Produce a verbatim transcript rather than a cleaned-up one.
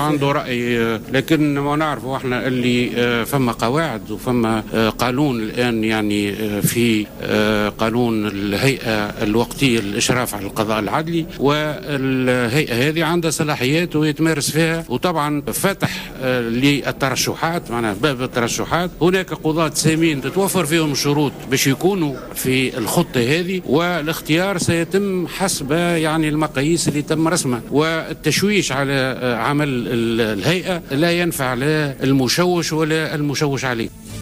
عنده رأي، لكن ما نعرفوا احنا اللي فما قواعد وفما قانون الآن، يعني في قانون الهيئة الوقتية للإشراف على القضاء العدلي، والهيئة هذه عندها صلاحيات ويتمارس فيها، وطبعا فتح للترشحات، معناها باب الترشحات. هناك قضاة سامين تتوفر فيهم الشروط باش يكونوا في الخطة هذه، والاختيار سيتم حسب يعني المقاييس اللي تم رسمها. والتشويش على عمل الهيئة لا ينفع لا المشوش ولا المشوش عليه.